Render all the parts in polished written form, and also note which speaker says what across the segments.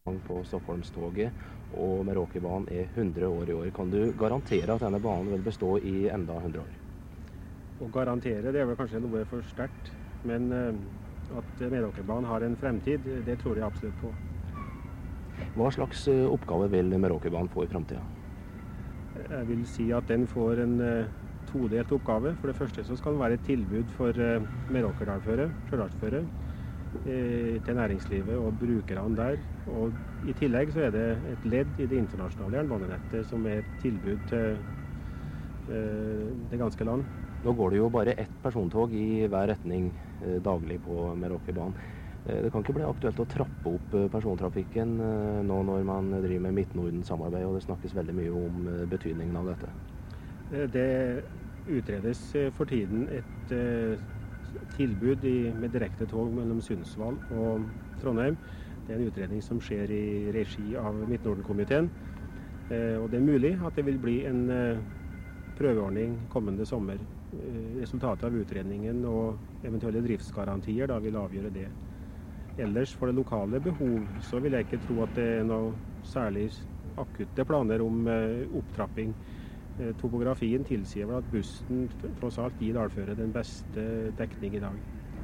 Speaker 1: på Stockholmstoget, og Meråkerbanen er 100 år i år. Kan du garantere at denne banen vil bestå i enda 100 år?
Speaker 2: Å garantere, det er vel kanskje noe for sterkt, men at Meråkerbanen har en fremtid, det tror jeg absolutt på.
Speaker 1: Hva slags oppgave vil Meråkerbanen få i fremtiden?
Speaker 2: Jeg vil si at den får en todelt oppgave. For det første så skal den være et tilbud for Meråkerdalføret, Stjørdalsføret, til næringslivet og brukerne der. Og i tillegg så er det et ledd i det internasjonale jernbanenettet som er et tilbud til det ganske land.
Speaker 1: Nå går det jo bare ett persontog i hver retning daglig på Meråkerbanen. Det kan ikke bli aktuelt å trappe opp persontrafikken nå når man driver med Midt-Norden-samarbeid, og det snakkes veldig mye om betydningen av dette.
Speaker 2: Det utredes for tiden et tilbud med direkte tog mellom Sundsvall og Trondheim. Det er en utredning som skjer i regi av Midt-Norden-komiteen, og det er mulig at det vil bli en prøveordning kommende sommer. Resultatet av utredningen og eventuelle driftsgarantier da vil avgjøre det. Ellers for det lokale behov så vil jeg ikke tro at det er noe særlig akutte planer om opptrapping. Topografien tilsier vel at bussen tross alt gir dalføret den beste dekning i dag.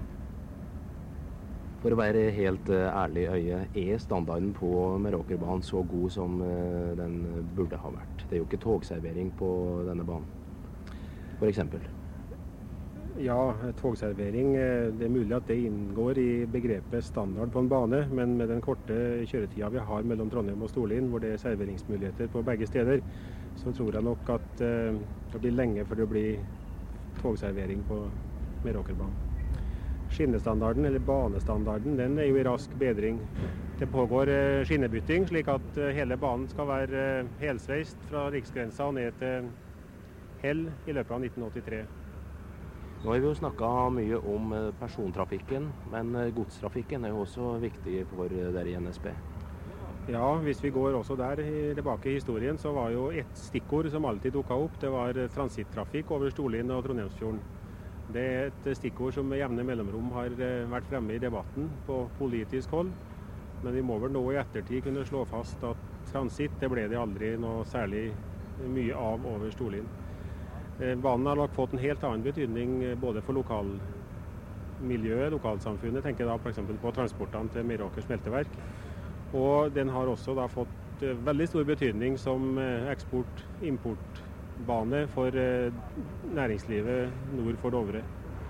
Speaker 1: For å være helt ærlig Øye, er standarden på Meråkerbanen så god som den burde ha vært? Det er jo ikke togservering på denne banen, for eksempel.
Speaker 2: Ja, togservering, det er mulig at det inngår i begrepet standard på en bane, men med den korte kjøretida vi har mellom Trondheim og Storlien, hvor det er serveringsmuligheter på begge steder, så tror jeg nok at det blir lenge før det blir togservering på Meråkerbanen. Skinnestandarden, eller banestandarden, den er jo i rask bedring. Det pågår skinnebytting, slik at hele banen skal være helsveist fra riksgrensa og ned til Hell i løpet av 1983.
Speaker 1: Nå har vi jo snakket mye om persontrafikken, men godstrafikken er jo også viktig for dere i NSB.
Speaker 2: Ja, hvis vi går også der tilbake i historien, så var jo et stikkord som alltid dukket opp. Det var transittrafikk over Storlien og Trondheimsfjorden. Det er et stikkord som med jevne mellomrom har vært fremme i debatten på politisk hold. Men vi må vel nå i ettertid kunne slå fast at transitt, det ble det aldri noe særlig mye av over Storlien. Banen har nok fått en helt annen betydning både for lokalmiljøet, lokalsamfunnet, tenker da for eksempel på transportene til Meråker smelteverk. Og den har også da fått veldig stor betydning som eksport-importbane for næringslivet nord for Dovre.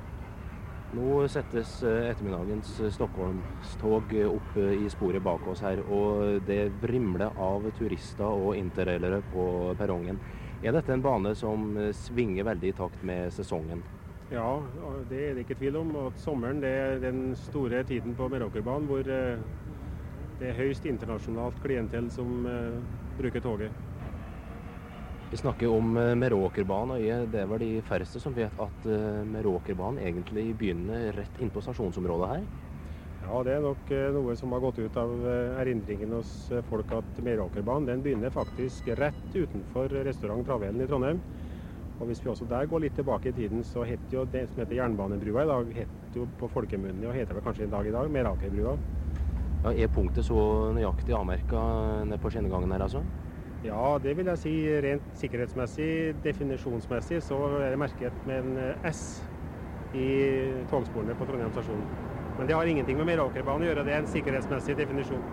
Speaker 1: Nå settes ettermiddagens Stockholmstog opp i sporet bak oss her, og det vrimler av turister og interrailere på perrongen. Er dette en bane som svinger veldig i takt med sesongen?
Speaker 2: Ja, det er det ikke tvil om. Og sommeren det er den store tiden på Meråkerbanen hvor det er høyst internasjonalt klientell som bruker toget.
Speaker 1: Vi snakker om Meråkerbanen, og det er vel de færreste som vet at Meråkerbanen egentlig begynner rett inn på stasjonsområdet her?
Speaker 2: Ja, det er nok noe som har gått ut av erindringen hos folk at Meråkerbanen den begynner faktisk rett utenfor restaurant Travelen i Trondheim. Og hvis vi også der går litt tilbake i tiden, så heter jo det som heter Jernbanebrua i dag, heter jo på folkemunnen, og heter vel kanskje en dag i dag, Meråkerbrua.
Speaker 1: Ja, er punktet så nøyaktig avmerket ned på skinnegangen her altså?
Speaker 2: Ja, det vil jeg si rent sikkerhetsmessig, definisjonsmessig, så er det merket med en S i togsporene på Trondheim stasjon. Men det har ingenting med Meråkerbanen å gjøre, det er en sikkerhetsmessig definisjon.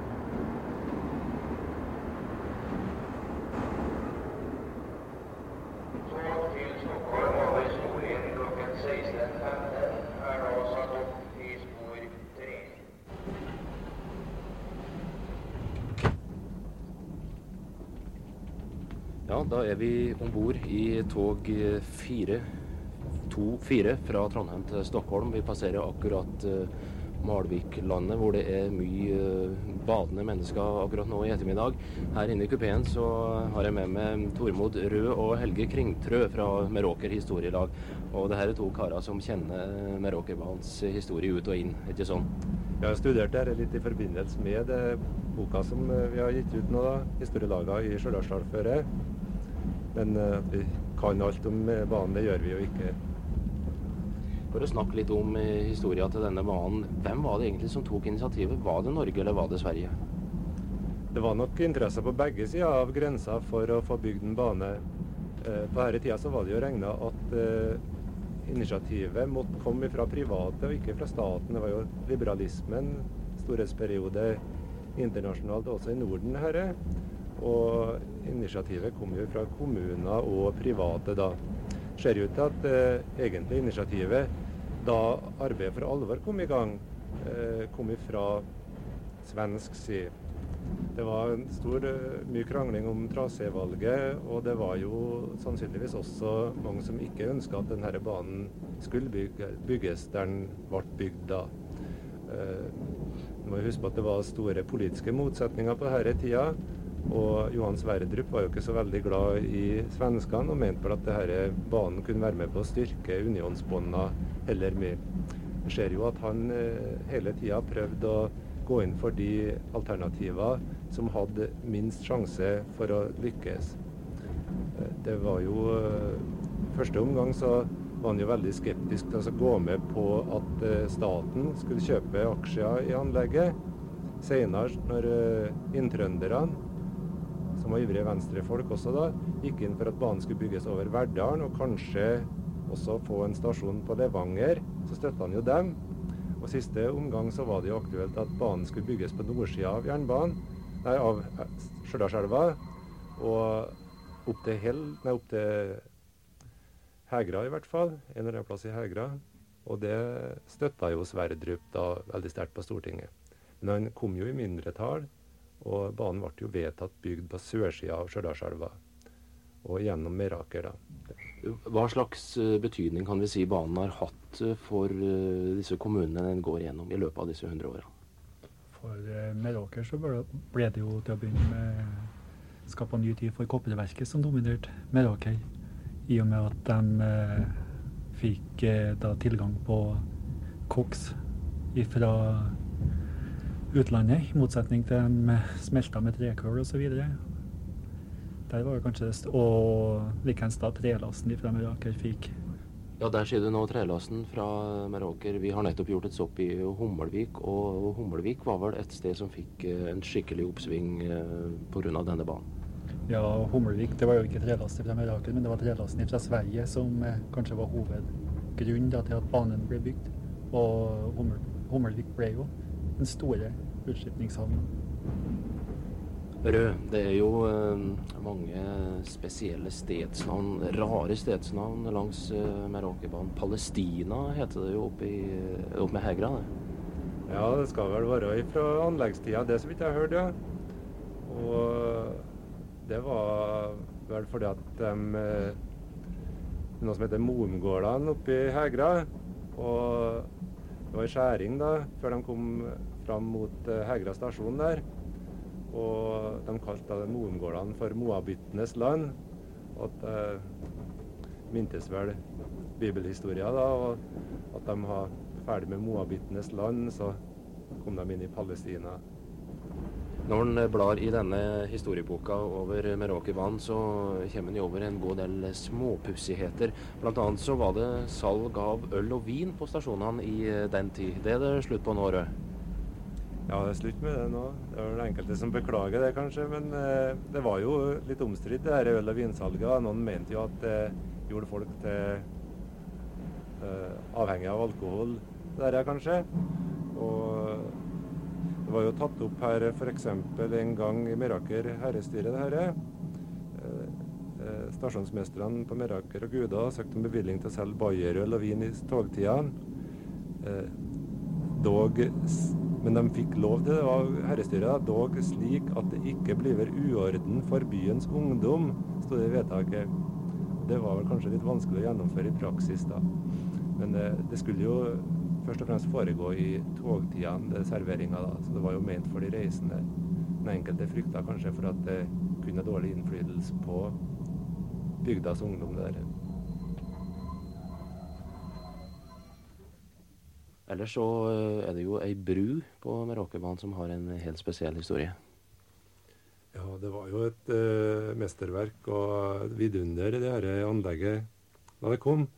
Speaker 3: Tog til Stockholm over Storlien klokken 16.15 er nå satt opp i spor 3.
Speaker 1: Ja, da er vi ombord i tog 4 fra Trondheim til Stockholm. Vi passerer akkurat Malviklandet, hvor det er mye badende mennesker akkurat nå i ettermiddag. Her inne i kupeen så har jeg med meg Tormod Rød og Helge Kringtrø fra Meråker historielag. Og det her er to karer som kjenner Meråkerbanens historie ut og inn, ikke sånn?
Speaker 4: Jeg har studert dette litt i forbindelse med boka som vi har gitt ut nå, da, historielaget i Stjørdalsføret. Men at vi kan alt om banen, det gjør vi jo ikke.
Speaker 1: For å snakke litt om historien til denne banen, hvem var det egentlig som tok initiativet? Var det Norge eller var det Sverige?
Speaker 4: Det var nok interesse på begge sider av grensa for å få bygd en bane. På denne tida så var det jo regnet at initiativet måtte komme fra private og ikke fra staten. Det var jo liberalismen, storhetsperiode internasjonalt også i Norden herre. Og initiativet kom jo fra kommuner og private da. Ser ut til at egentlig initiativet da arbeidet for alvor kom i gang, kom fra svensk side. Det var mye krangling om trasévalget, og det var jo sannsynligvis også mange som ikke ønsket at denne banen skulle bygges der den ble bygd da. Du må huske på at det var store politiske motsetninger på denne tida, og Johan Sverdrup var jo ikke så veldig glad i svenskene og mente at denne banen kunne være med på å styrke unionsbåndene heller mye. Det ser jo at han hele tida prøvde å gå inn for de alternativer som hadde minst sjanse for å lykkes. Det var jo første omgang så var han jo veldig skeptisk til å gå med på at staten skulle kjøpe aksjer i anlegget. Senere, når inntrønderne, som var ivrige venstrefolk også da, gikk inn for at banen skulle bygges over Verdalen og kanskje også få en stasjon på Levanger, så støttet han jo dem. Og siste omgang så var det jo aktuelt at banen skulle bygges på nordsida av av Stjørdalselva, og opp til Hegra i hvert fall, en eller annen plass i Hegra. Og det støttet jo Sverdrup da veldig sterkt på Stortinget. Men han kom jo i mindretall, og banen ble jo vedtatt bygd på sørsida av Stjørdalselva, og gjennom Meråker da.
Speaker 1: Hva slags betydning kan vi si banen har hatt for disse kommunene den går gjennom i løpet av disse 100 årene?
Speaker 5: For Meråker så ble det jo til å begynne med skapet ny tid for kopperverket som dominerte Meråker, i og med at de fikk da tilgang på koks fra utlandet, i motsetning til de smelta med trekøl og så videre. Der var det kanskje, og likens da trelasten fra Meråker fikk.
Speaker 1: Ja, der sier du nå trelasten fra Meråker. Vi har nettopp gjort et stopp i Hommelvik, og Hommelvik var vel et sted som fikk en skikkelig oppsving på grunn av denne banen.
Speaker 5: Ja, Hommelvik, det var jo ikke trelasten fra Meråker, men det var trelasten fra Sverige som kanskje var hovedgrunnen da, til at banen ble bygd. Og Hommelvik ble jo den store utskipningshavnen.
Speaker 1: Rød, det er jo mange spesielle stedsnavn, rare stedsnavn langs Meråkerbanen. Palestina heter det jo oppe med Hegra, det.
Speaker 4: Ja, det skal vel være fra anleggstida, det så vidt jeg har hørt, ja. Og det var vel fordi at de noe som heter Moumgårdene oppe i Hegra, og det var en skjæring da, før de kom fram mot Hegra stasjon der. Og de kalte det Moumgårdene for Moabittenes land. Og at det mintes vel bibelhistoria da, og at de var ferdig med Moabittenes land, så kom de inn i Palestina.
Speaker 1: Når en blar i denne historieboka over Meråkerbanen, så kommer en over en god del småpussigheter. Blant annet så var det salg av øl og vin på stasjonene i den tid. Det er det slutt på nå, Rød?
Speaker 4: Ja, det er slutt med det nå. Det er vel enkelte som beklager det kanskje, men det var jo litt omstridt det her øl- og vinsalget. Noen mente jo at det gjorde folk til avhengig av alkohol, det der kanskje. Og det var jo tatt opp her for eksempel en gang i Meråker herrestyre det her. Stasjonsmestrene på Meråker og Guda søkte om bevilling til å selge bayerøl og vin i togtidene. Men de fikk lov til det av herrestyret, dog slik at det ikke blir uorden for byens ungdom, stod det i vedtaket. Det var vel kanskje litt vanskelig å gjennomføre i praksis da. Men det skulle jo først og fremst foregå i togtidene, det serveringa da, så det var jo ment for de reisende. Den enkelte frykta kanskje for at det kunne ha dårlig innflytelse på bygdas ungdom det der.
Speaker 1: Ellers så er det jo ei bru på Meråkerbanen som har en helt spesiell historie.
Speaker 4: Ja, det var jo et mesterverk og et vidunder i det her anlegget da det kom.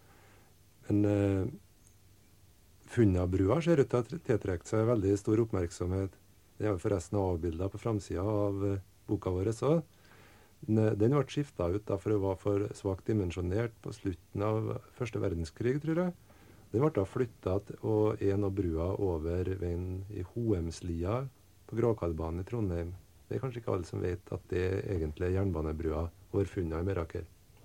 Speaker 4: Men funnet av brua ser ut til å ha tiltrekke seg veldig stor oppmerksomhet. Den er jo forresten avbildet på framsiden av boka vår også. Den ble skiftet ut da, for å være for svagt dimensjonert på slutten av første verdenskrig, tror jeg. Den ble da flyttet og en av brua over veien i Hoemslia på Gråkallbanen i Trondheim. Det er kanskje ikke alle som vet at det egentlig er jernbanebrua var funnet i Meråker.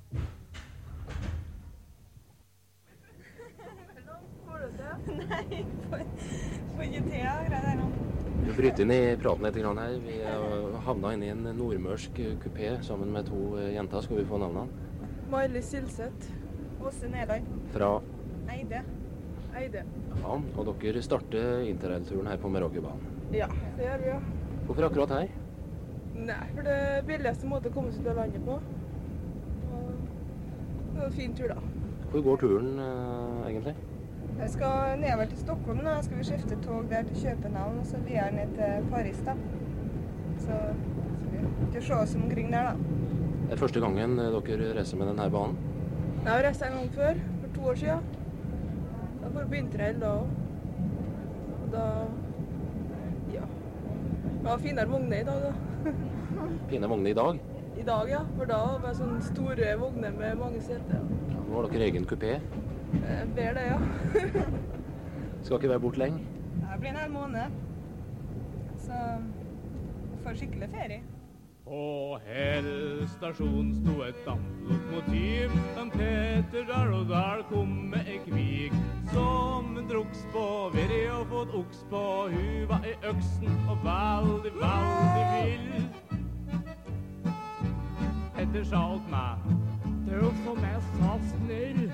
Speaker 6: Nei, får ikke til greier der nå.
Speaker 1: Vi bryter inn i praten litt grann her. Vi havnet inn i en nordmørsk kupé sammen med 2 jenter. Skal vi få navnene?
Speaker 6: Mailis Silseth. Åse Nedland.
Speaker 1: Fra
Speaker 6: Eide.
Speaker 1: Ja, og dere starter interrailturen her på Meråkerbanen.
Speaker 6: Ja, det gjør vi jo.
Speaker 1: Hvorfor akkurat her?
Speaker 6: Nei, for det er billigste måte å komme seg til landet på. Og det er en fin tur da.
Speaker 1: Hvor går turen egentlig?
Speaker 6: Jeg skal nedover til Stockholm nå. Jeg skal vi skifte tog der til København, og så videre ned til Paris da. Så skal vi se oss omkring der da.
Speaker 1: Det er første gangen dere reiser med denne banen?
Speaker 6: Jeg har reist en gang før, for 2 år siden. Da får vi på interrail da også. Og da, ja. Det var finere vogner i dag da.
Speaker 1: Fine vogner i dag?
Speaker 6: I dag, ja. For da var det sånne store vogner med mange seter.
Speaker 1: Ja, nå har dere egen kupé.
Speaker 6: Ber det, ja.
Speaker 1: Skal ikke være bort lenge?
Speaker 6: Det blir en hel måned. Så vi får skikkelig ferie.
Speaker 7: På Hell stasjon sto et damplokomotiv. Den Peter der og der kom med ei kvig. Som droks på virri og fått oks på huva i øksen. Og veldig, veldig vill. Peter sa åt meg: du som er så snill,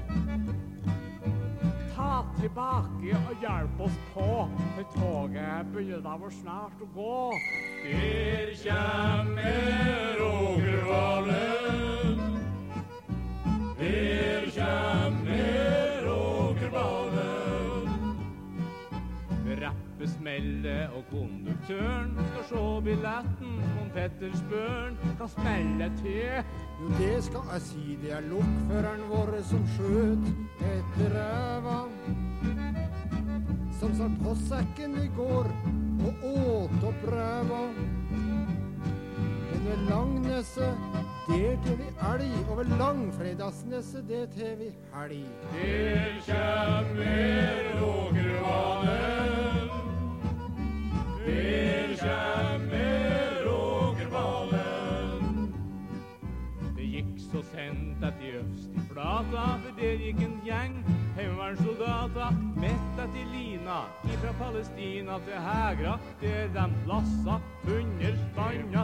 Speaker 7: ta tilbake og hjelp oss på, for toget begynner vel snart å gå. Der kommer Rogerbanen, der kommer Rogerbanen. Rappesmellet og konduktøren skal se billetten, om Petter spør hva smeller til.
Speaker 8: Jo, det skal jeg si, det er lokføreren vår som skjøt etter ræva, som satt på sekken i går og åt opp ræva. Men ved Langneset, der til vi elg, og ved Langfredagsneset, der til vi helg.
Speaker 7: Der kommer Rogerbanen, der kommer Rogerbanen. Det gikk så sent at de øvst i flata, for der gikk en gjeng heimevernssoldater midt etter lina, ifra Palestina til Hegra, der de lassa 100 spanna.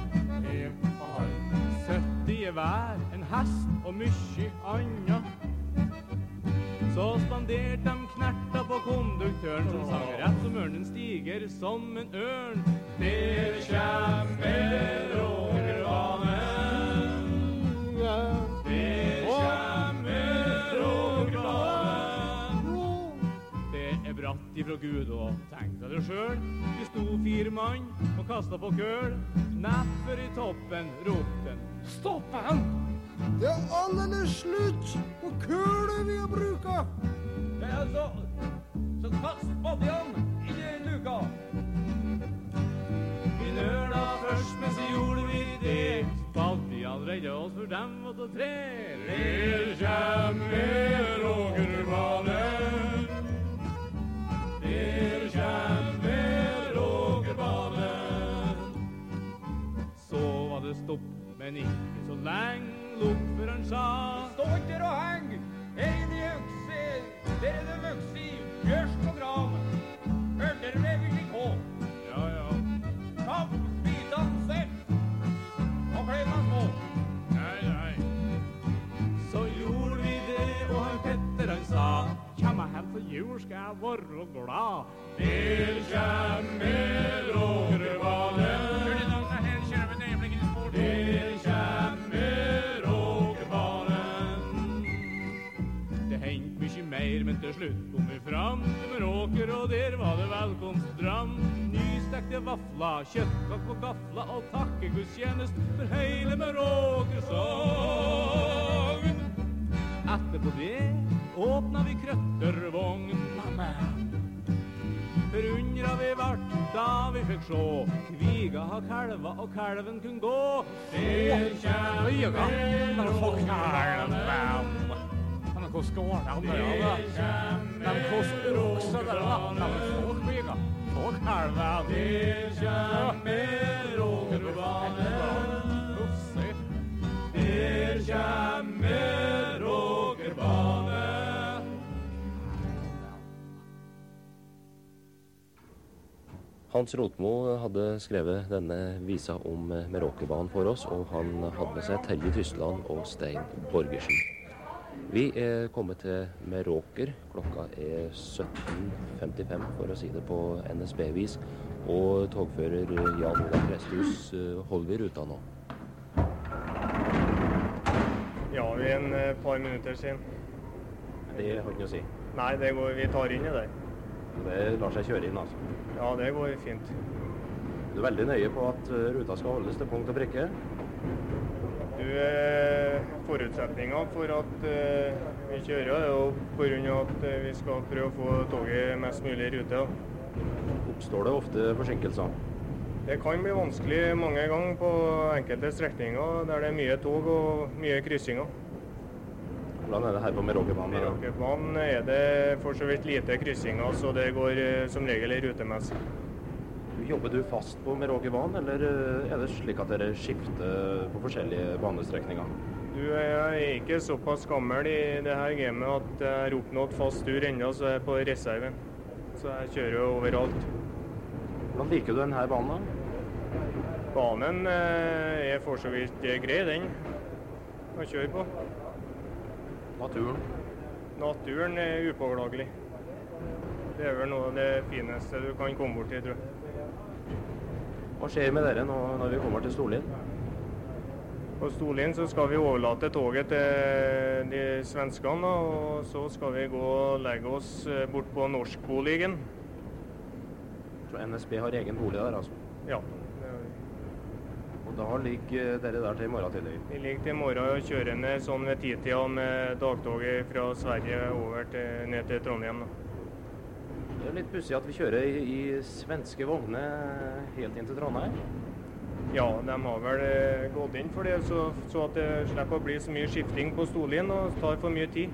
Speaker 7: 70 gevær, en hest og mykje anna. Så spanderte de knerta på konduktøren, som sang rett som ørnen stiger som en ørn. Der kommer Rogerbanen, der kommer Rogerbanen. Det er bratt ifra Gud, og tenk deg det sjøl. Vi sto 4 mann og kastet på køl. Nepper i toppen, ropte den: stopp han!
Speaker 8: Det er alldeles slutt på kølet vi har bruka.
Speaker 7: Det er altså, så kast badjan i luka. Vi nøla først, men så gjorde vi det. Badjan redde oss for dem og til 3. Der kommer Rogerbanen, der kommer Rogerbanen. Så var det stopp, men ikke så lenge. Lokføreren sa: stå ikke der og heng, en i økse, der er det vøkse i, bjørsk og gran. Hørte dere det vi fikk på? Ja, ja. Kapp, bitene sett, og klemmer små. Nei, nei. Så gjorde vi det, og han Petter han sa: kjem jeg hjem til jul skal jeg være glad. Der kommer Rogerbanen, der kommer mer, men til slutt kom vi fram til Meråker, og der var det velkomstdram. Nystekte vafler, kjøttkakk og gafler, og takkegudstjenest for hele Meråker sogn. Etterpå det åpna vi krøttervogn, mamma. Forundra vi vart Da vi fikk se kviga ha kalva og kalven kunne gå. Der kviga har fått kalven. Men hvordan går det an det? Men hvordan også det da? Men få kviga, få kalven. Der kommer Rogerbanen. Der kommer Rogerbanen.
Speaker 1: Hans Rotmo hadde skrevet denne visa om Meråkerbanen for oss, og han hadde med seg Terje Tysland og Stein Borgersen. Vi er kommet til Meråker. Klokka er 17.55, for å si det på NSB-vis, og togfører Jan Olav Presthus holder vi ruta nå.
Speaker 9: Ja, vi er en par minutter siden.
Speaker 1: Det har ikke noe å si.
Speaker 9: Nei, det går, vi tar inn i det.
Speaker 1: Det lar seg kjøre inn, altså.
Speaker 9: Ja, det går fint.
Speaker 1: Du er veldig nøye på at ruta skal holdes til punkt og prikke.
Speaker 9: Forutsetningen for at vi kjører er jo på grunn av at vi skal prøve å få toget mest mulig i rute.
Speaker 1: Oppstår det ofte forsinkelser?
Speaker 9: Det kan bli vanskelig mange ganger på enkelte strekninger der det er mye tog og mye kryssinger.
Speaker 1: Hvordan er det her på Meråkerbanen?
Speaker 9: Meråkerbanen er det for så vidt lite kryssinger, så det går som regel i rutemessig.
Speaker 1: Jobber du fast på Meråkerbanen, eller er det slik at dere skifter på forskjellige banestrekninger?
Speaker 9: Jeg er ikke såpass gammel i det her gamet at jeg har oppnådd fast tur ennå, så jeg er på reserven. Så jeg kjører overalt.
Speaker 1: Hvordan liker du denne banen da?
Speaker 9: Banen er for så vidt grei, den å kjøre på.
Speaker 1: Naturen?
Speaker 9: Naturen er upåklagelig. Det er vel noe av det fineste du kan komme bort til, tror jeg.
Speaker 1: Hva skjer med dere når vi kommer til Storlien?
Speaker 9: På Storlien så skal vi overlate toget til de svenskene, og så skal vi gå og legge oss bort på Norskboligen.
Speaker 1: Så NSB har egen bolig der, altså?
Speaker 9: Ja.
Speaker 1: Og da ligger dere der til i morgen tidlig?
Speaker 9: Vi ligger til i morgen og kjører ned sånn ved 10-tida med dagtoget fra Sverige ned til Trondheim.
Speaker 1: Det er litt pussig at vi kjører i svenske vogner helt inn til Trondheim.
Speaker 9: Ja, de har vel gått inn for det, så at det slipper å bli så mye skifting på Storlien og tar for mye tid.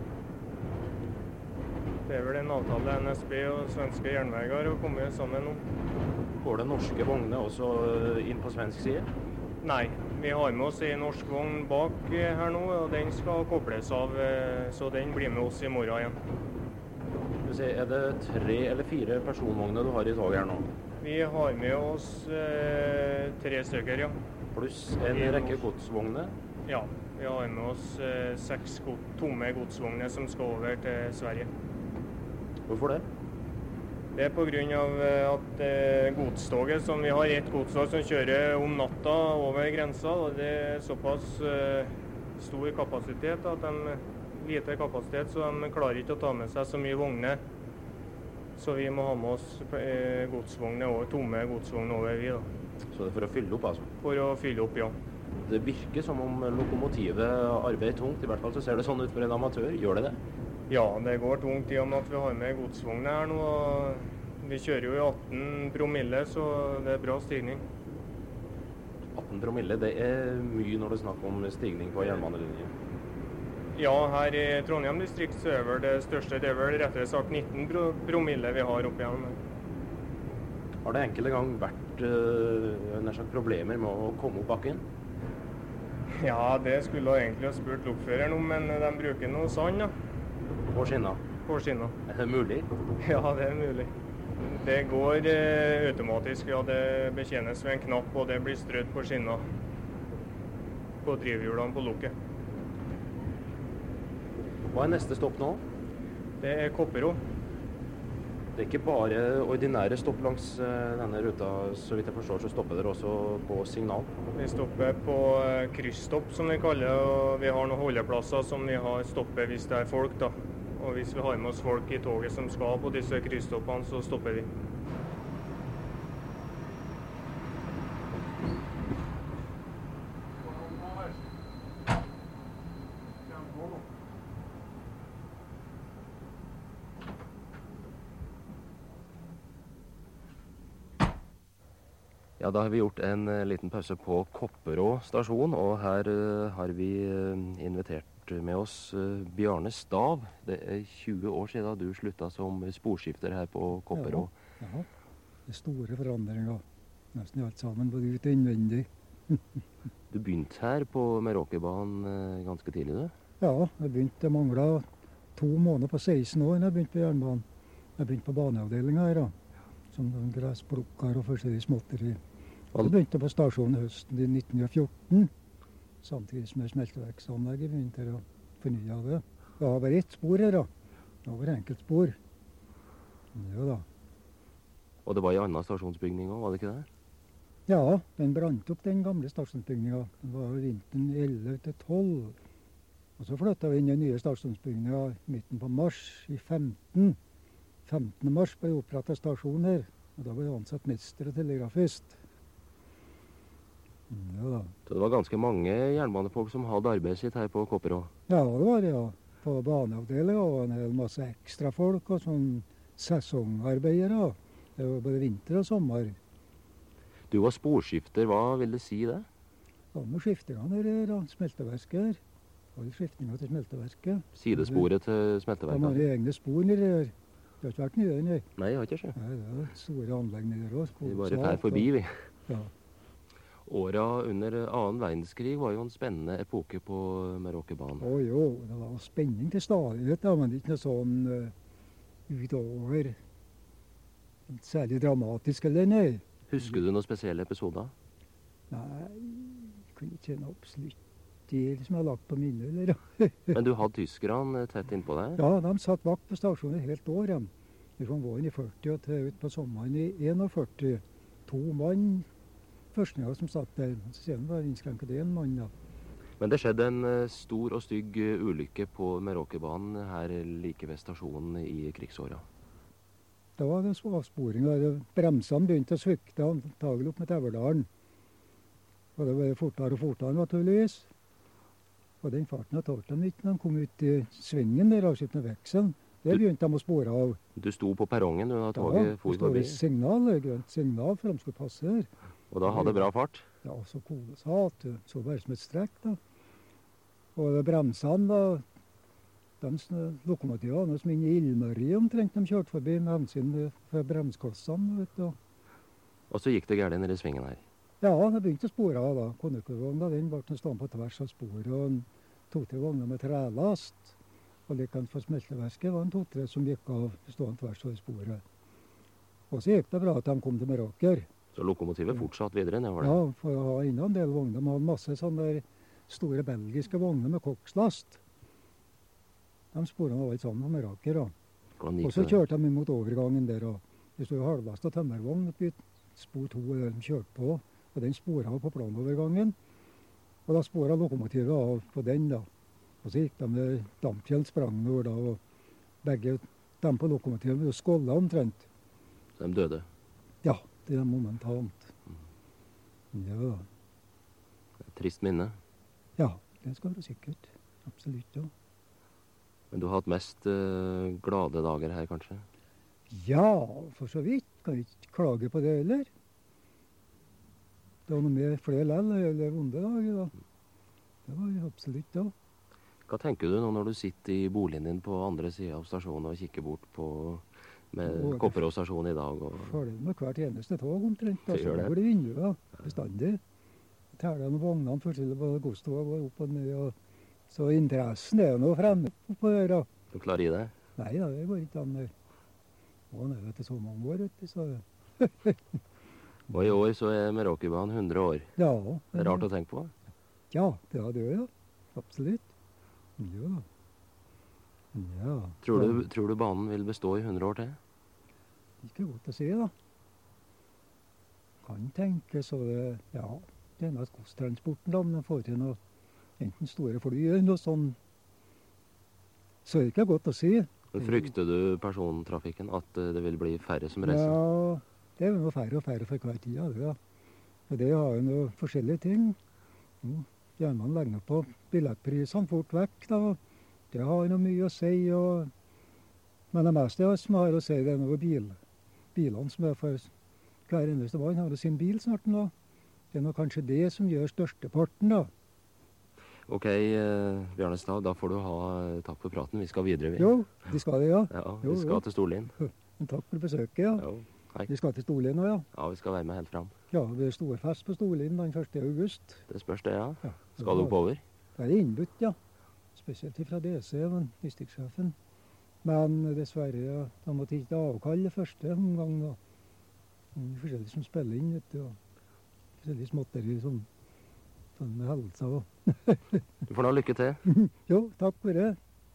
Speaker 9: Det er vel en avtale NSB og svenske jernveier å komme sammen om.
Speaker 1: Går det norske vogner også inn på svensk side?
Speaker 9: Nei, vi har med oss en norsk vogn bak her nå, og den skal kobles av, så den blir med oss i morgen igjen.
Speaker 1: Er det 3 eller 4 personvogner du har i tog her nå?
Speaker 9: Vi har med oss 3 stykker, ja.
Speaker 1: Pluss en rekke godsvogner?
Speaker 9: Ja, vi har med oss 6 tomme godsvogner som skal over til Sverige.
Speaker 1: Hvorfor det?
Speaker 9: Det er på grunn av at godstoget, som vi har et godstog som kjører om natta over grensa, og det er såpass stor kapasitet at lite kapasitet, så de klarer ikke å ta med seg så mye vogner. Så vi må ha med oss godsvogner, tomme godsvogner over vi da.
Speaker 1: Så det er for å fylle opp, altså? For
Speaker 9: å fylle opp, ja.
Speaker 1: Det virker som om lokomotivet arbeider tungt, i hvert fall så ser det sånn ut for en amatør. Gjør det det?
Speaker 9: Ja, det går tungt i og med at vi har med godsvogner her nå. Vi kjører jo i 18 promille, så det er bra stigning.
Speaker 1: 18 promille, det er mye når det er snakk om stigning på jernbanelinjen.
Speaker 9: Ja, her i Trondheim distrikt så er vel det største, det er vel rettere sagt 19 promille vi har oppe igjen.
Speaker 1: Har det enkelte gang vært problemer med å komme opp bakken?
Speaker 9: Ja, det skulle jeg egentlig ha spurt lokføreren om, men de bruker noe sand, ja.
Speaker 1: På skinna?
Speaker 9: På skinna.
Speaker 1: Er det mulig?
Speaker 9: Ja, det er mulig. Det går automatisk, ja. Det betjenes ved en knapp, og det blir strødd på skinna. På drivhjulene på lokket.
Speaker 1: Hva er neste stopp nå?
Speaker 9: Det er Koppero.
Speaker 1: Det er ikke bare ordinære stopp langs denne ruta, så vidt jeg forstår, så stopper dere også på signal?
Speaker 9: Vi stopper på kryssstopp, som vi kaller det, og vi har noen holdeplasser som vi har stoppet hvis det er folk, da. Og hvis vi har med oss folk i toget som skal på disse kryssstoppene, så stopper vi.
Speaker 1: Ja, da har vi gjort en liten pause på Kopperå stasjon, og her har vi invitert med oss Bjarne Stav. Det er 20 år siden du sluttet som sporskifter her på Kopperå.
Speaker 10: Ja, det er store forandringer. Nesten alt sammen, både ut og innvendig.
Speaker 1: Du begynte her på Meråkerbanen ganske tidlig, du?
Speaker 10: Ja, det manglet 2 måneder på 16 år når jeg begynte på jernbanen. Jeg begynte på baneavdelingen her, da. Som gressplukker og forskjellige småtteri. Jeg begynte på stasjonen høsten i 1914, samtidig som smelteverksanlegget begynte å fornye det. Det var bare ett spor her, da. Det var bare enkelt spor. Ja da.
Speaker 1: Og det var i annen stasjonsbygning også, var det ikke det?
Speaker 10: Ja, den brant opp den gamle stasjonsbygningen. Det var vinteren 11-12. Og så flyttet vi inn i den nye stasjonsbygningen midten på mars i 15. 15. mars ble opprettet stasjon her, og da ble det ansatt mester og telegrafist. Ja da.
Speaker 1: Så det var ganske mange jernbanefolk som hadde arbeidet sitt her på Kopperå?
Speaker 10: Ja, det var det, ja. På baneavdelingen og en hel masse ekstrafolk og sånn sesongarbeidere. Det var både vinter og sommer.
Speaker 1: Du var sporskifter, hva vil det si det?
Speaker 10: Ja, med skiftingene her, da. Smelteverket her. Og skiftinga til smelteverket.
Speaker 1: Sidesporet til smelteverket?
Speaker 10: Det var egne spor nede her. Det har ikke vært mye der.
Speaker 1: Nei, jeg har ikke sett.
Speaker 10: Nei, det er store anlegg nede der også.
Speaker 1: Vi bare fær forbi, vi.
Speaker 10: Ja.
Speaker 1: Åra under 2. verdenskrig var jo en spennende epoke på Meråkerbanen.
Speaker 10: Å jo, det var spenning til stadighet, da, men ikke noe sånn utover særlig dramatisk eller nei.
Speaker 1: Husker du noen spesielle episoder?
Speaker 10: Nei, jeg kunne ikke kjenne absolutt det som jeg har lagt på minnet. Eller?
Speaker 1: Men du hadde tyskerne tett innpå deg?
Speaker 10: Ja, de satt vakt på stasjonen et helt år. Fra våren i 40 og til ut på sommeren i 41. 2 mann første gang som satt der. Så siden var det innskrenket 1 mann. Da.
Speaker 1: Men det skjedde en stor og stygg ulykke på Meråkerbanen her like ved stasjonen i krigsåra.
Speaker 10: Da var det avsporing. Bremsene begynte å svikte antagelig opp med Tauerdalen. Og det ble fortere og fortere, naturligvis. Og den farten av tålte de ikke når de kom ut i svingen der, avskipte vekselen. Det begynte de å spore av.
Speaker 1: Du sto på perrongen da toget for forbi?
Speaker 10: Ja, signal, grønt signal for de skulle passe her.
Speaker 1: Og da hadde det bra fart?
Speaker 10: Ja, så kolossalt. Så bare som et strekk, da. Og bremsene, da, de lokomotivene som inne i ildmørket omtrent de kjørte forbi med hensyn til bremsklossene, vet du.
Speaker 1: Og så gikk det gærent nede i svingen her?
Speaker 10: Ja, det begynte å spore av da. Konduktorvogna, den ble stående på tvers av sporet, og 2-3 vogner med trælast. Og likant for smelteverket var 2-3 som gikk av stående tvers av sporet. Og så gikk det bra at de kom til Meråker.
Speaker 1: Så lokomotivet fortsatt videre nedover det?
Speaker 10: Ja, for å ha enda en del vogner. De hadde masse sånne store belgiske vogner med kokslast. De sporene var litt sammen på Meråker. Og så kjørte de mot overgangen der. Det stod halvlastet tømmervogn oppi spor 2, og de kjørte på. Og den sporet av på planovergangen. Og da sporet lokomotivet av på den, da. Og så gikk de med dampfjell sprang over da, og begge dem på lokomotivet skålda omtrent.
Speaker 1: Så de døde?
Speaker 10: Ja, det er momentant. Ja.
Speaker 1: Et trist minne?
Speaker 10: Ja, det skal være sikkert. Absolutt, ja.
Speaker 1: Men du har hatt mest glade dager her, kanskje?
Speaker 10: Ja, for så vidt. Kan ikke klage på det heller. Det var noe med flere eller vonde dager, da. Det var jo absolutt, da.
Speaker 1: Hva tenker du nå når du sitter i boligen din på andre siden av stasjonen og kikker bort på med Kopperå stasjon i dag?
Speaker 10: Følger med hvert eneste tog omtrent.
Speaker 1: Det gjør det.
Speaker 10: Hvor det vinduer bestandig. Teller med vognene forskjellig på godstog og opp og ned. Og så interessen er jo noe fremme på der, da.
Speaker 1: Du klarer i det?
Speaker 10: Nei da, det går ikke an der. Å, nei, vet du, så mange år, vet du, så...
Speaker 1: Og i år så er Meråkerbanen 100 år.
Speaker 10: Ja.
Speaker 1: Det er rart å tenke på?
Speaker 10: Ja, det er det, ja. Absolutt. Ja. Ja.
Speaker 1: Tror du banen vil bestå i 100 år til?
Speaker 10: Ikke godt å si, da. Kan tenke så det, ja, det er noe godstransporten da, men får til noe, enten store fly eller noe sånn. Så er det ikke godt å si.
Speaker 1: Men frykter du persontrafikken, at det vil bli færre som reiser?
Speaker 10: Ja, det er jo noe færre og færre for hver tid, det, ja. Og det har jo noe forskjellige ting. Jernbanen legger på billettprisene fort vekk, da. Det har noe mye å si, men det meste som har å si, det er noe bilene som er for Hver eneste mann har sin bil snart nå. Det er nok kanskje det som gjør størsteparten, da.
Speaker 1: Ok, Bjarnestad, da får du ha takk for praten. Vi skal videre, vi.
Speaker 10: Jo, de skal det, ja.
Speaker 1: Ja, vi skal til Storlien.
Speaker 10: Takk for besøket, ja.
Speaker 1: Jo, hei.
Speaker 10: Vi skal til Storlien nå, ja.
Speaker 1: Ja, vi skal være med helt frem.
Speaker 10: Ja, det er stor fest på Storlien den 1. august.
Speaker 1: Det spørs det, ja. Skal du oppover?
Speaker 10: Det er innbudt, ja. Spesielt fra DC, men distriktssjefen. Men dessverre, ja, de måtte ikke avkalle første omgang, da. Forskjellige som spiller inn, vet du, og forskjellige småtteri sånn med helsa og...
Speaker 1: Du får da lykke til.
Speaker 10: Jo, takk for det.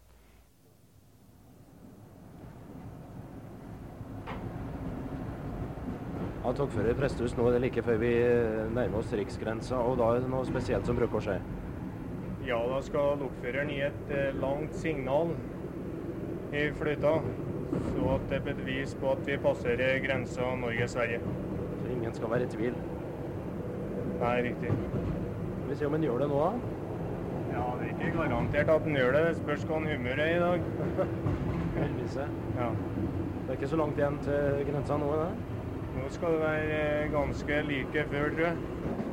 Speaker 1: Ja, togfører i Presthus, nå er det like før vi nærmer oss riksgrensa, og da er det noe spesielt som bruker å skje.
Speaker 9: Ja, da skal lokføreren gi et langt signal i fløyta, så at det er bevis på at vi passerer grensa Norge-Sverige.
Speaker 1: Så ingen skal være i tvil?
Speaker 9: Nei, riktig.
Speaker 1: Skal vi se om han gjør det nå, da?
Speaker 9: Ja, det er ikke garantert at han gjør det. Det spørs hva han humør er i dag.
Speaker 1: Ja. Det er ikke så langt igjen til grensa nå, er det?
Speaker 9: Nå skal det være ganske like før, tror jeg.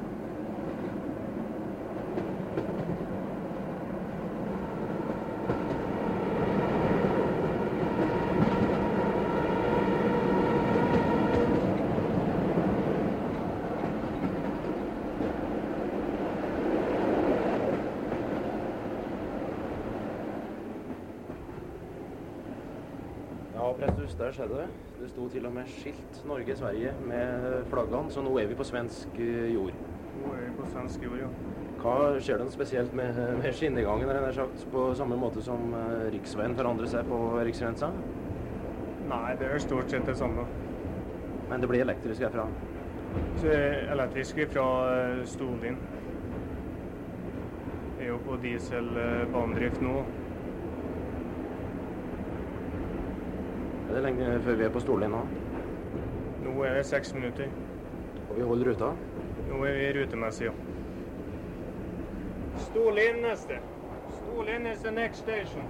Speaker 1: Ja, Presthus, der skjedde det. Det sto til og med skilt Norge-Sverige med flaggene, så nå er vi på svensk jord.
Speaker 9: Nå er vi på svensk jord, ja.
Speaker 1: Hva skjer det spesielt med skinnegangen, er det sagt, på samme måte som riksveien forandrer seg på riksgrensa?
Speaker 9: Nei, det er stort sett det samme.
Speaker 1: Men det blir elektrisk herfra?
Speaker 9: Elektrisk fra Storlien. Det er jo på dieselbanedrift nå.
Speaker 1: Er det lenge før vi er på Storlien nå?
Speaker 9: Nå er det 6 minutter.
Speaker 1: Og vi holder ruta?
Speaker 9: Nå er vi rutemessig, ja. Storlien neste. Storlien is the next station.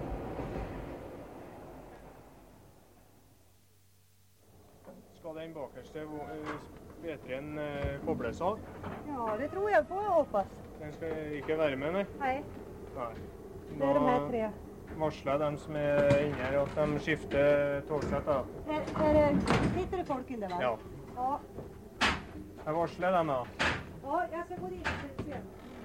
Speaker 9: Skal den bakerste B3-en kobles av?
Speaker 11: Ja, det tror jeg på, jeg hoppas.
Speaker 9: Den skal ikke være med, nei?
Speaker 11: Nei.
Speaker 9: Nei.
Speaker 11: Det er de her 3.
Speaker 9: Varsler dem som er inne her at de skifter togsett, da.
Speaker 11: Sitter det folk inne der?
Speaker 9: Ja.
Speaker 11: Ja.
Speaker 9: Jeg varsler dem, da.
Speaker 11: Ja, jeg skal gå dit.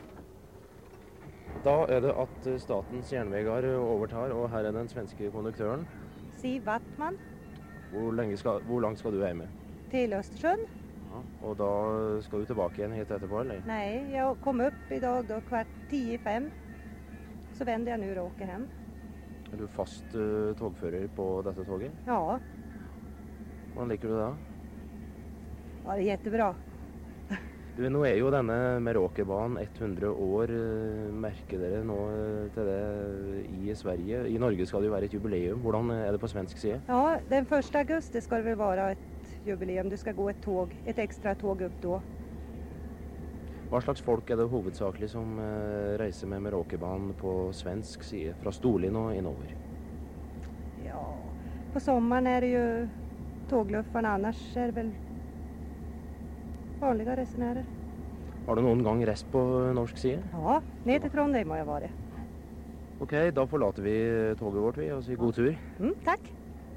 Speaker 1: Da er det at Statens Järnvägar overtar, og her er den svenske konduktøren.
Speaker 11: Siv Wattman.
Speaker 1: Hvor langt skal du være med?
Speaker 11: Til Østersund.
Speaker 1: Ja, og da skal du tilbake igjen hit etterpå, eller?
Speaker 11: Nei, jeg kom opp i dag da 4:45. Så vender jeg nå og åker hjem.
Speaker 1: Er du fast togfører på dette toget?
Speaker 11: Ja.
Speaker 1: Hvordan liker du det da?
Speaker 11: Ja, det er jättebra.
Speaker 1: Du, nå er jo denne Meråkerbanen 100 år. Merker dere nå til det i Sverige? I Norge skal det jo være et jubileum. Hvordan er det på svensk side?
Speaker 11: Ja, den 1. augusti skal det vel være et jubileum. Det skal gå et ekstra tog opp da.
Speaker 1: Hva slags folk er det hovedsakelig som reiser med Meråkerbanen på svensk side, fra Storlien og innover?
Speaker 11: Ja, på sommaren er det jo toglufferne, annars er det vel vanlige resenærer.
Speaker 1: Har du noen gang reist på norsk side?
Speaker 11: Ja, ned til Trondheim har jeg vært.
Speaker 1: Ok, da forlater vi toget vårt, vi, og sier god tur.
Speaker 11: Takk.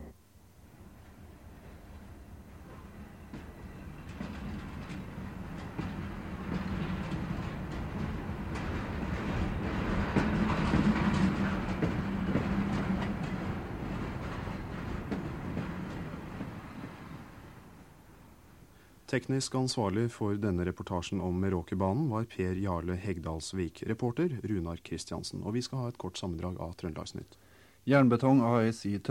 Speaker 12: Teknisk ansvarlig for denne reportasjen om Meråkerbanen var Per Jarle Hegdalsvik, reporter Runar Kristiansen. Og vi skal ha et kort sammendrag av Trøndelagsnytt.
Speaker 13: Jernbetong AS i